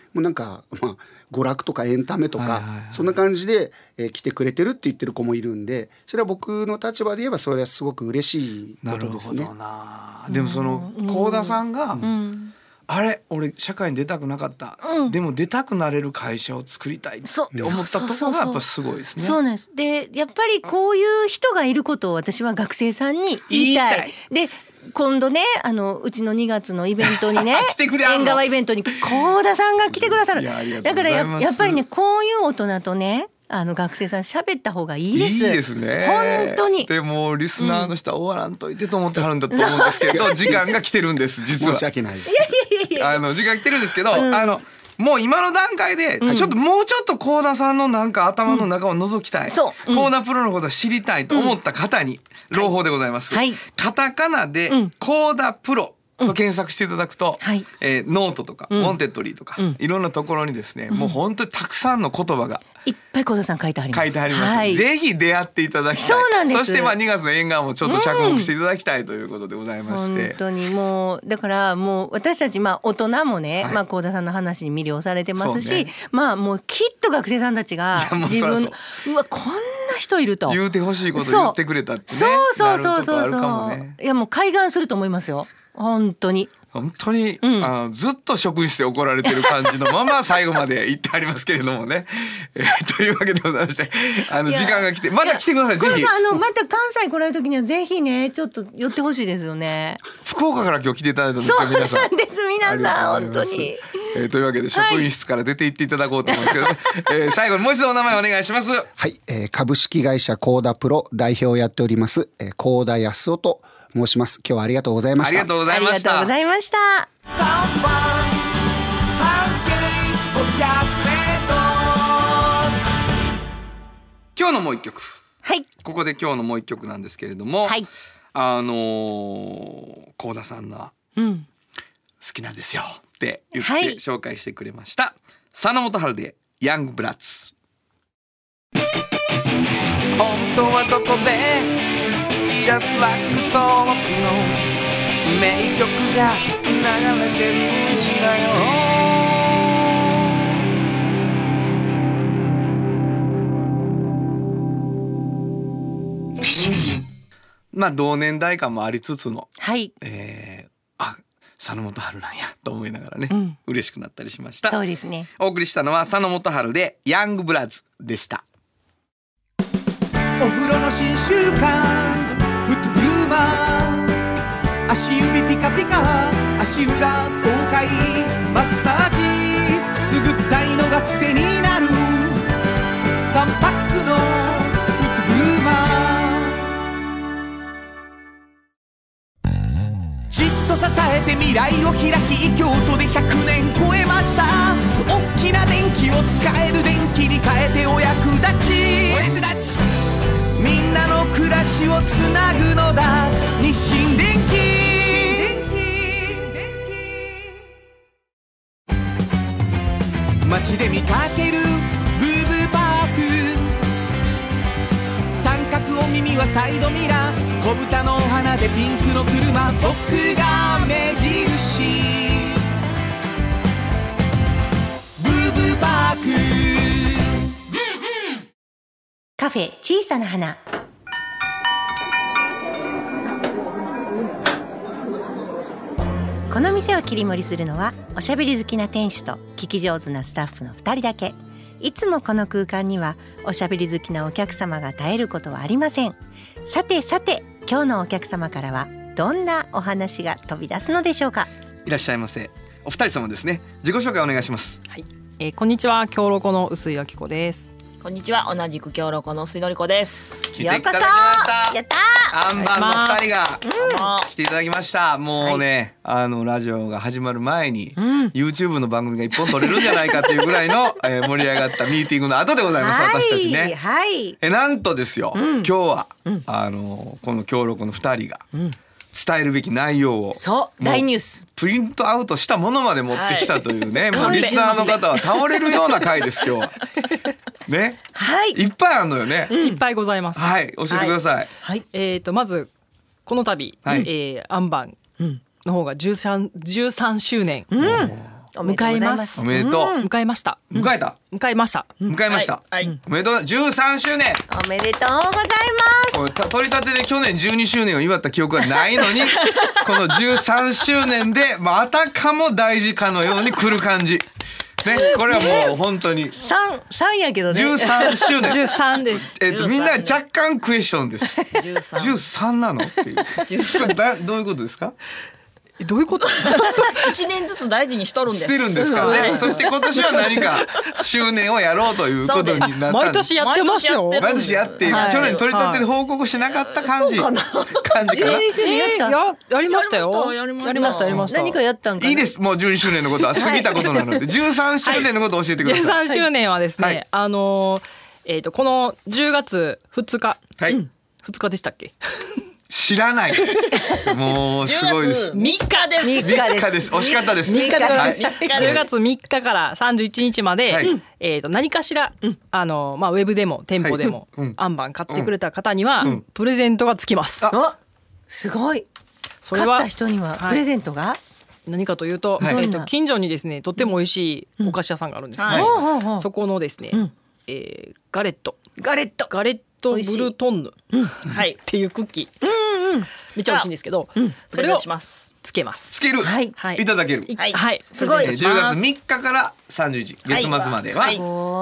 もうなんかまあ娯楽とかエンタメとかそんな感じで、えー、来てくれてるって言ってる子もいるんで、それは僕の立場で言えばそれはすごく嬉しいことですね。 なるほどな。でもその幸田さんが、うん、あれ俺社会に出たくなかった、うん、でも出たくなれる会社を作りたいって思ったところがやっぱすごいですね。 そうなんです。でやっぱりこういう人がいることを私は学生さんに言いたい。言いたいで今度ねあのうちのにがつのイベントにね縁側イベントに幸田さんが来てくださる。だから や, やっぱりねこういう大人とねあの学生さん喋った方がいいです。 いいですね。 本当に。 でもリスナーの人は終わらんといてと思ってはるんだと思うんですけど、うん、時間が来てるんです実は。 申し訳ないです。 いやいやいやいやあの時間来てるんですけど、うん、あのもう今の段階で、うん、ちょっともうちょっと幸田さんのなんか頭の中を覗きたい、うん、そう、うん、幸田プロのことを知りたいと思った方に朗報でございます、はい、カタカナで幸田プロと検索していただくと、うんはいえー、ノートとか、うん、ウォンテッドリーとか、うん、いろんなところにですね、うん、もう本当にたくさんの言葉がいっぱい幸田さん書いてあります。 書いてあります、はい、ぜひ出会っていただきたい。 そうなんです。 そしてまあにがつの縁側もちょっと着目していただきたいということでございまして、うん、 本当にもうだからもう私たちまあ大人もね、はいまあ、幸田さんの話に魅了されてますし、ね、まあもうきっと学生さんたちが自分のうわこんな人いると言うてほしいこと言ってくれたってねそうそうそうそうそうなるとこあるかもね。 いやもう開眼すると思いますよ本当に。 本当に、うん、あのずっと職員室で怒られてる感じのまま最後まで言ってありますけれどもね、えー、というわけでございましてあの時間が来てまた来てください。ぜひあのまた関西来られる時にはぜひねちょっと寄ってほしいですよね。 福岡から今日来ていただいたんですよ皆さん。 そうなんです皆さん本当に、 えー、というわけで職員室から出て行っていただこうと思うんですけど、はいえー、最後にもう一度お名前お願いします。 はい、えー、株式会社幸田プロ代表をやっております、えー、幸田康夫と申します。今日はありがとうございました。 ありがとうございました。 ありがとうございました。 今日のもう一曲、 はい、 ここで今日のもう一曲なんですけれども、はい、あのー、幸田さんが好きなんですよって言って紹介してくれました、はい、佐野元春でヤングブラッツ。本当はここでJust like 登録の名曲が流れてるんだよ。まあ同年代感もありつつの、 はいえー、あ佐野元春なんやと思いながらね、うん、嬉しくなったりしました。 そうですね。 お送りしたのは佐野元春でヤングブラッツでした。 お風呂の新習慣フットグルーマー足指ピカピカ足裏爽快マッサージくすぐったいのが癖になるさんパックのフットグルーマーじっと支えて未来を開き京都でひゃくねん超えました。大きな電気を使える電気に変えてお役立ちお役立ちみんなの暮らしをつなぐのだ日清電気。街で見かけるブーブーパーク三角お耳はサイドミラー小豚のお花でピンクの車僕が目印ブーブーパーク。 カフェ小さな花。この店を切り盛りするのはおしゃべり好きな店主と聞き上手なスタッフのふたりだけ。いつもこの空間にはおしゃべり好きなお客様が絶えることはありません。さてさて今日のお客様からはどんなお話が飛び出すのでしょうか。 いらっしゃいませ。お二人様ですね。自己紹介お願いします。 はい、えー、こんにちは京ロコの臼井明子です。 こんにちは同じく京ロコの水のりこです。 来ていただきました。 やったー。アンバンのふたりが来ていただきました。もうね、はい、あのラジオが始まる前に、うん、YouTube の番組が一本撮れるんじゃないかというぐらいの、えー、盛り上がったミーティングの後でございます、はい、私たちね、 はい、 えなんとですよ、うん、今日は、うん、あのこの京ロコのふたりが、うん伝えるべき内容をそう大ニュースプリントアウトしたものまで持ってきたというね、はい、もうリスナーの方は倒れるような回です今日はね、 はい、 いっぱいあるのよね、 うん、いっぱいございます。 はい教えてください。はいはい、えーとまずこの度、はいえー、アンバンの方がじゅうさん、じゅうさんしゅうねん迎えます。 おめでとう。 迎えました。 迎えた。 迎えました。 迎えました。 はい。 おめでとう。じゅうさんしゅうねん。 おめでとうございます。 これ取り立てで去年じゅうにしゅうねんを祝った記憶がないのにこのじゅうさんしゅうねんでまたかも大事かのように来る感じ。ね、これはもう本当に三三やけどね。 じゅうさんしゅうねん。 じゅうさんです。 えっとみんな若干クエスチョンです。じゅうさんなのっていう。だどういうことですか？ どういうこと？ 一年ずつ大事にしとるんです。 してるんですからね。そして今年は何か周年をやろうということになったんです。 毎年やってますよ。 毎年やって、はい、去年取り立てで報告しなかった感じ。感じかな。 ややりましたよ。やりましたやりました。 何かやったんかな。 いいです。もうじゅうにしゅうねんのことは過ぎたことなので、じゅうさんしゅうねんのことを教えてください。 じゅうさんしゅうねんはですね、はい、あのえっとこのじゅうがつふつか、 はい、 ふつかでしたっけ？ 知らない。もうすごいです。 みっかです。 みっかです。惜しかったです。 みっかです。じゅうがつみっかからさんじゅういちにちまで、はい、えっと何かしら、うん、あのまあウェブでも店舗でも、はい、アンバン買ってくれた方には、うん、プレゼントがつきます。 あ、すごい。それは買った人にはプレゼントが、はい、 何かというと、はい、えっと近所にですねとっても美味しいお菓子屋さんがあるんですけど、はい、そこのですね、うん、えー、ガレットガレットガレットブルトンヌ、うん、はい、っていうクッキー、うんうん、めっちゃ美味しいんですけど、うん、それをつけます。 つける、はい、いただける、 はい、はい、 すごい。 じゅうがつみっかからさんじゅういち月末までは、はい、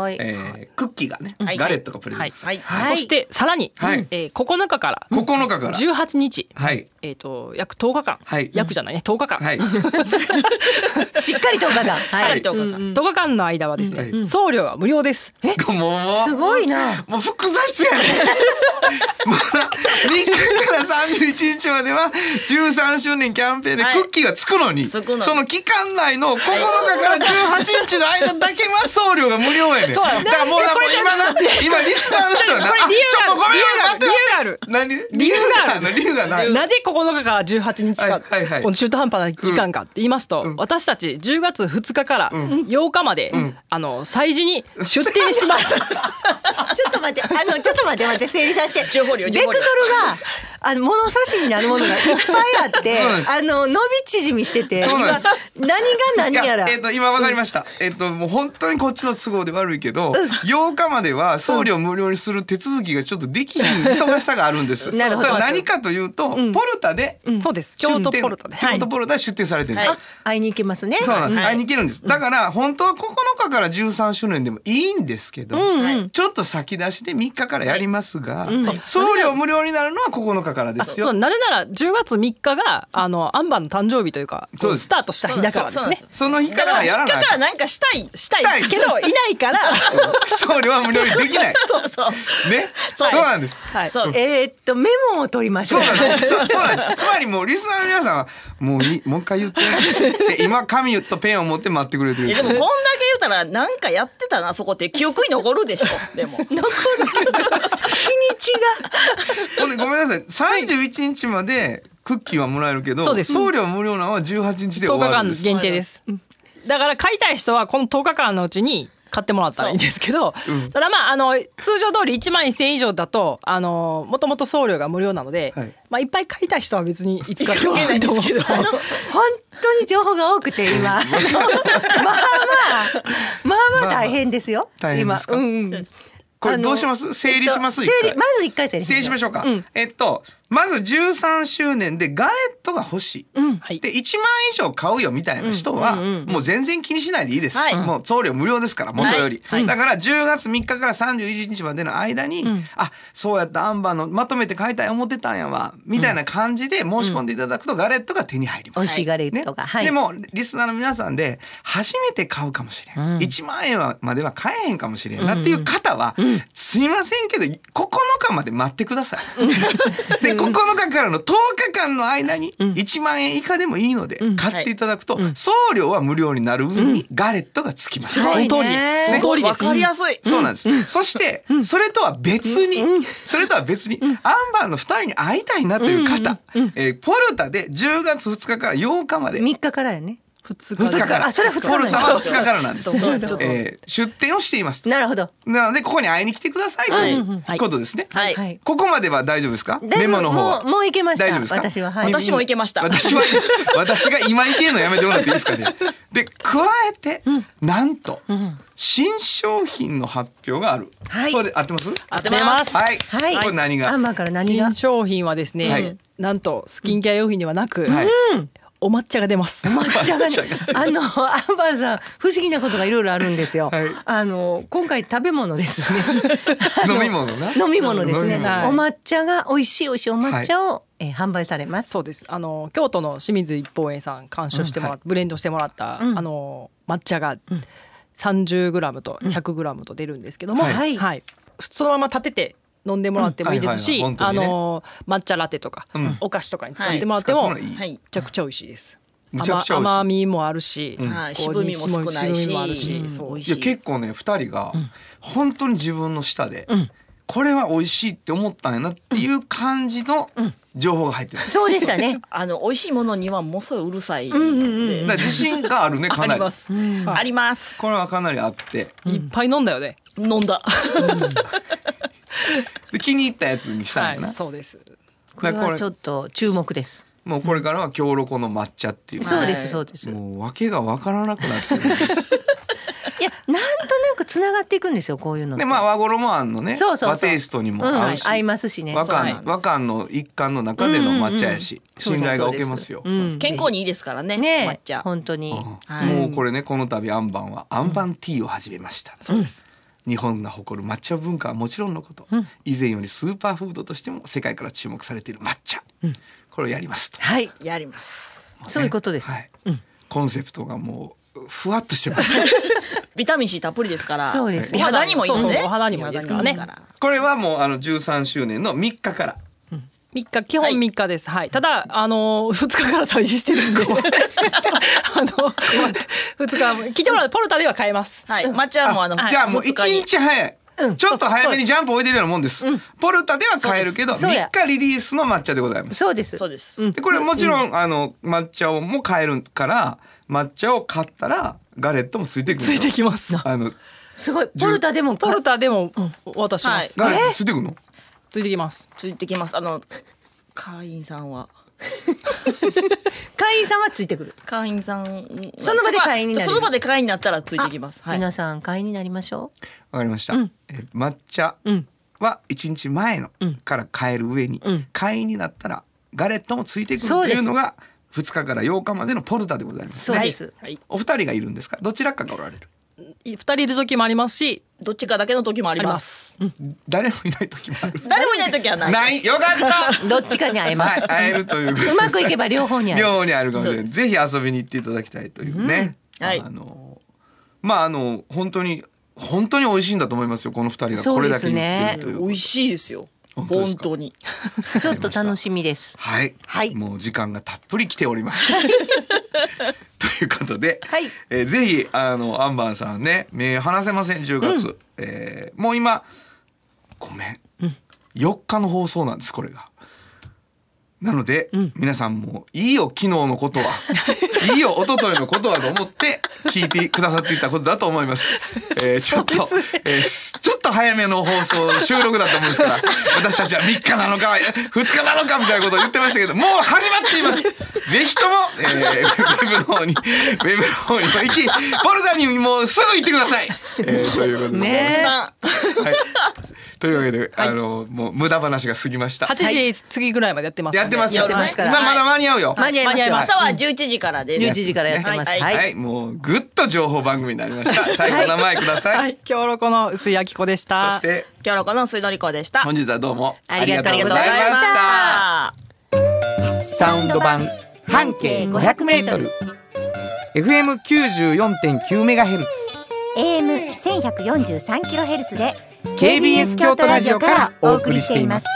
えー、クッキーがね、はい、ガレットがプレゼント、 はいはい、そしてさらに、はい、えー、ここのかからここのかからじゅうはちにち、 はい、 えーと約とおかかん、はい、約じゃないねとおかかん、はい、 しっかりとおかかん、 しっかりとおかかん、とおかかんの間はですね、うん、送料が無料です。 え、もうすごいな。 もう複雑やね。まだみっかからさんじゅういちにちまではじゅうさんしゅうねんキャンペーンでクッキーがつくのに、はい、その期間内のここのかからじゅうはちにちの間だけは送料が無料やねん。だからもう今な今リスナーの人はな、 これ理由がごめん待って理由がある。 何理由がある。 理由がない。 なぜここのかからじゅうはちにちか、はいはいはい、この中途半端な期間かって言いますと、うん、私たちじゅうがつふつかからようかまで、うん、あの催事に出店します。 ちょっと待って、あのちょっと待って待って整理させて。ベクトルがあの物差しになるものがいっぱいあってあの伸び縮みしてて、今何が何やら。 やえー、と今わかりました。えっ、ー、ともう本当にこっちの都合で悪いけど、うん、ようかまでは送料無料にする手続きがちょっとできない忙しさがあるんです。なるほど。それ何かというと、うん、ポルタで、 うん、そうです。京都ポルタで、 京都ポルタで出店されてるんです。はい、 会いに行けますね。 そうなんです。はい、会いに行けるんです。だから本当はここのかからじゅうさんしゅうねんでもいいんですけど、うんうん、ちょっと先出してみっかからやりますが、はい、うん、送料無料になるのはここのかからですよ。 なぜならじゅうがつみっかがあのアンバンの誕生日というかスタートした日だからですね。 その日からはやらない。 だからなんかしたいしたいけどいないから送料は無料にできない。 そうそうね。そうなんです。 はい。えー、っとメモを取りましょう。 そうなんです。そうなんです。つまりもうリスナーの皆さんはもういもう一回言ってで今紙とペンを持って待ってくれてる。 でもこんだけ言うたらなんかやってたなそこって記憶に残るでしょ。でも残る日にちが。 ほんでごめんなさい。さんじゅういちにちまでクッキーはもらえるけど、送料無料なのはじゅうはちにちで終わるんです。 とおかかん限定です。だから買いたい人はこのとおかかんのうちに買ってもらったらいいんですけど、うん、ただまああの通常通りいちまんせんえん以上だとあのもともと送料が無料なので、はい、まあいっぱい買いたい人は別にいつかでもないんですけど、 あの本当に情報が多くて今まあまあまあまあ大変ですよ。 大変ですか。今、うん、これどうします？整理します？ えっと、整理まず一回整理整理しましょうか。うん、えっとまずじゅうさんしゅうねんでガレットが欲しい、うん、でいちまんえん以上買うよみたいな人はもう全然気にしないでいいです、はい、もう送料無料ですから元より、はいはい、だからじゅうがつみっかからさんじゅういちにちまでの間に、うん、あそうやったアンバーのまとめて買いたい思ってたんやわみたいな感じで申し込んでいただくとガレットが手に入ります、 美味しいガレットが、 ね、はい、でもリスナーの皆さんで初めて買うかもしれん、うん、いちまんえんまでは買えへんかもしれんなっていう方は、うん、すいませんけどここのかまで待ってください、うん、でここのかからのとおかかんの間にいちまんえん以下でもいいので買っていただくと送料は無料になる分にガレットがつきます。 その通りです。 すごいわかりやすい。 そうなんです。そしてそれとは別にそれとは別にアンバーのふたりに会いたいなという方、えー、ポルタでじゅうがつふつかからようかまでみっかからやね。 ふつかふつかから。 あそれはふつかポルタはふつかからなんです。 そうそうそう。 えー出店をしていますと。 なるほど。 なのでここに会いに来てくださいということですね。 はい。 はい。 ここまでは大丈夫ですか？ だいぶメモの方はもうもういけました。 大丈夫ですか？ 私は、はい。 私もいけました。 私は私が今いけるのやめてもらっていいですかね。で加えて、なんと、新商品の発表がある。 はいそれ合ってます？ 当てます。 はい。 はい。 これ何が？ アンバーから何が新？商品はですね、 はいなんとスキンケア用品ではなく、 はいお抹茶が出ます。 抹茶がね、あのアンバーさん不思議なことがいろいろあるんですよ。 はいあの今回食べ物ですね。 飲み物な。 飲み物ですね。 飲み物お抹茶が美味しい美味しいお抹茶を、えー販売されます。 そうです。あの京都の清水一宝園さん監修してもらっ、ブレンドしてもらった、 うんあの抹茶が さんじゅうグラム と ひゃくグラム と出るんですけども、 はいはい、そのまま立てて飲んでもらってもいいですし、 うんはいはいはいあ本当にねの抹茶ラテとか、 うんお菓子とかに使ってもらっても、 はい使ってもらはい。 めちゃくちゃ美味しいです。 むちゃくちゃ美味しい甘甘みもあるし、 はい。 こう渋みも少ないし、 渋みもあるし、そう美味しい。 いや結構ね二人が本当に自分の舌で、これは美味しいって思ったんやなっていう感じの情報が入ってる。 そうでしたね。 あの美味しいものにはものすごいうるさいんうんうんので。 だから自信があるねかなり。 あります。あります。 これはかなりあって、 いっぱい飲んだよね。 飲んだ。 で気に入ったやつにしたはいんやな。、 そうです。 これはちょっと注目です。 もうこれからは京ロコの抹茶っていう、 そうですそうです。いもう訳がわからなくなってる。 やなんとなくつながっていくんですよこういうのって。 でまあ和衣あんのねそうそうそう和テイストにもうん合うし、 合いますしね。 和そうなんです漢和漢の一環の中での抹茶やし、 うんうんうん信頼が置けますよ。 うん健康にいいですからね。 ね抹茶。 本当に。 はいもうこれねこの度アンバンはアンバンティーを始めました。そうです。日本が誇る抹茶文化はもちろんのこと、以前よりスーパーフードとしても世界から注目されている抹茶、これをやりますと。 はい、 やります。 そういうことです。 はいコンセプトがもうふわっとしてます。 ビタミン C たっぷりですから。 そうです美肌にもいいのね。 そうそうお肌にもいいですからね美肌にもいいこれはもうあのじゅうさんしゅうねんのみっかから。 みっか基本みっかです。はい。ただあのふつかから催事してるんで、あのふつか来てもらうポルタでは買えます。 はい。抹茶もあのじゃあもう一日早い。ちょっと早めにジャンプを置いてるようなもんです。ポルタでは買えるけど3 そうや日リリースの抹茶でございます。 そうです。 そうです。 でこれもちろんあの抹茶をも買えるから抹茶を買ったらガレットもついてくるついてきます。 あのすごいポルタでもポルタでも渡します。 ガレットついてくるの？ ついてきます。 ついてきます。あの会員さんは会員さんはついてくる。 会員さんその場で会員になるその場で会員になったらついてきます。はい。 皆さん会員になりましょわかりました。え抹茶はいちにちまえのから買える上に会員になったらガレットもついてくるというのがふつかからようかまでのポルタでございまう。 す。 そうです。 はい。 お二人がいるんですか？どちらかがおられる？ 二人いる時もありますし、 どっちかだけの時もあありりま。 ますす。 誰もいない時もある。 誰もいない時はない。 ない。よかった。 どっちかに会えます。 はい、会えるということでうまくいけば両方に会える。 両方にあるかもしれない。 そうぜひ遊びに行っていただきたいというね。 うんはいあのまああの本当に本当に美味しいんだと思いますよ。この二人がこれだけ言ってるという。 美味しいですよ。 本当ですか本当に。 ちょっと楽しみです。 はい、 はいもう時間がたっぷり来ております。ということで、 はいえーぜひあのアンバンさんね目離せませんじゅうがつ、うんえーもう今ごめん、うん、よっかの放送なんですこれが。なので、うん、皆さんもいいよ昨日のことはいいよ一昨日のことはと思って聞いてくださっていたことだと思います。えー、ちょっと、えー、ちょっと早めの放送収録だと思うんですから私たちはみっかなのかふつかなのかみたいなことを言ってましたけどもう始まっています。ぜひとも、えー、ウェブの方にウェブの方にも行きポルタにもうすぐ行ってください。えー、ということでねはい、というわけで、はい、あのもう無駄話が過ぎました。 はちじ過ぎぐらいまでやってます。 やってます。 やってますから今まだ間に合うよ。 間に合いますよ。 朝はじゅういちじからで。 じゅういちじからやってます。 はいはい、はい、もうぐっと情報番組になりました。最後名前ください。 はい、京ロコの薄井明子でした。 そして京ロコの水のりこでした。 本日はどうもありがとうございました。 ありがとうございました。 サウンド版半径ごひゃくメートル エフエムきゅうじゅうよんてんきゅうメガヘルツエーエムせんひゃくよんじゅうさんキロヘルツ でケービーエス 京都ラジオからお送りしています。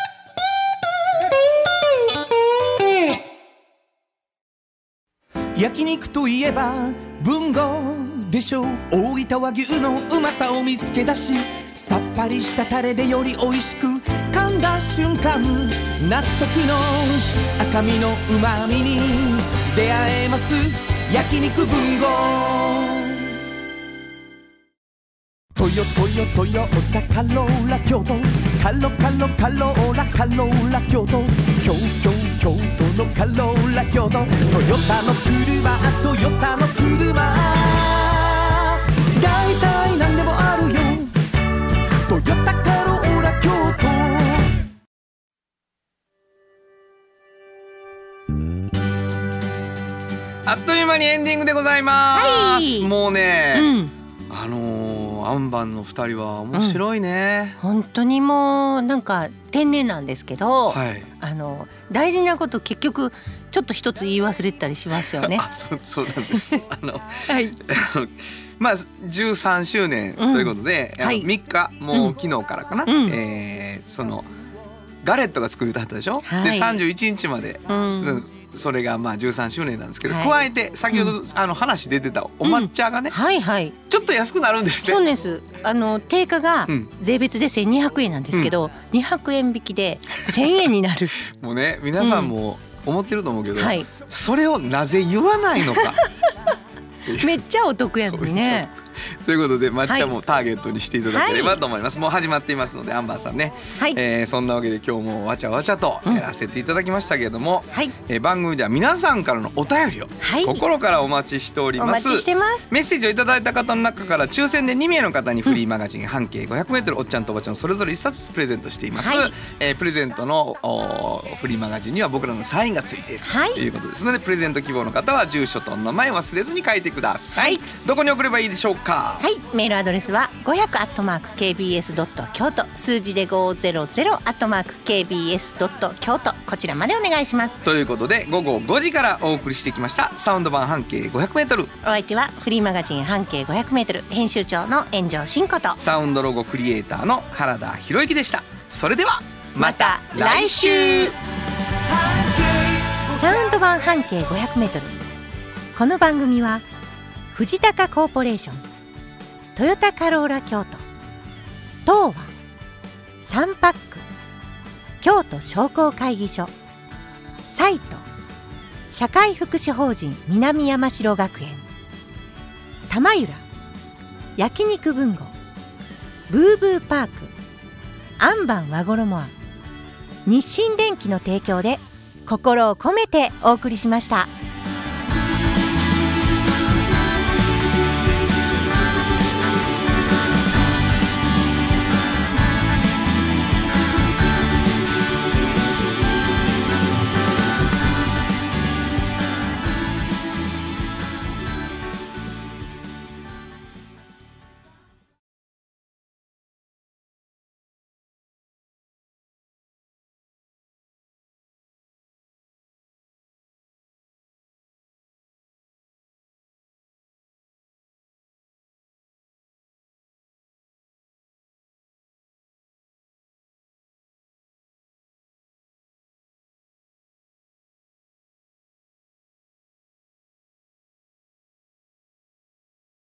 焼肉といえば文豪でしょう。大分和牛のうまさを見つけ出しさっぱりしたタレでより美味しく噛んだ瞬間納得の赤身のうまみに出会えます。 焼肉文豪トヨトヨトヨタカローラ京都カロカロカローラカローラ京都京京京都のカローラ京都トヨタの車トヨタの車だいたいなんでもあるよトヨタカローラ京都あっという間にエンディングでございます、はい、もうね、うん、あのー、アンバンのふたりは面白いね、 うん、本当にもうなんか天然なんですけど、はい、あの大事なこと結局ちょっと一つ言い忘れたりしますよねあ そ, そうなんですあの、はい、まあじゅうさんしゅうねんということで、うん、はい、みっかもう昨日からかな、うん、えー、そのガレットが作りたかったでしょ、はい、でさんじゅういちにちまで、うん、それがまあじゅうさんしゅうねんなんですけど、はい、加えて先ほど、うん、あの話出てたお抹茶がね、うん、はいはい、ちょっと安くなるんですね。 そうです。あの定価が税別でせんにひゃくえんなんですけど、うん、にひゃくえん引きでせんえんになるもうね皆さんも思ってると思うけど、うん、はい、それをなぜ言わないのかめっちゃお得やのにねということで抹茶もターゲットにしていただければと思います、はい、もう始まっていますのでアンバーさんね、はい、えー、そんなわけで今日もわちゃわちゃとやらせていただきましたけれども、うん、はい、えー、番組では皆さんからのお便りを心からお待ちしております、はい、お待ちしてます。メッセージをいただいた方の中から抽選でにめいの方にフリーマガジン半径 ごひゃくメートル おっちゃんとおばちゃんそれぞれいっさつずつプレゼントしています、はい、えー、プレゼントのフリーマガジンには僕らのサインがついている、はい、ということですのでプレゼント希望の方は住所とお名前忘れずに書いてください、はい、どこに送ればいいでしょうか。 はい、メールアドレスはごひゃくアットマーク ケービーエスドット京都数字でごひゃくアットマーク ケービーエスドット京都こちらまでお願いします。 ということで午後ごじからお送りしてきましたサウンド版半径 ごひゃくメートル、 お相手はフリーマガジン半径 ごひゃくメートル 編集長の炎上真子とサウンドロゴクリエイターの原田博之でした。それではまた来週。 サウンド版半径 ごひゃくメートル、この番組は藤高コーポレーション、トヨタカローラ京都、東和、サンパック、京都商工会議所、サイト、社会福祉法人南山城学園、玉浦、焼肉文吾、ブーブーパーク、アンバン和衣庵、日清電機の提供で心を込めてお送りしました。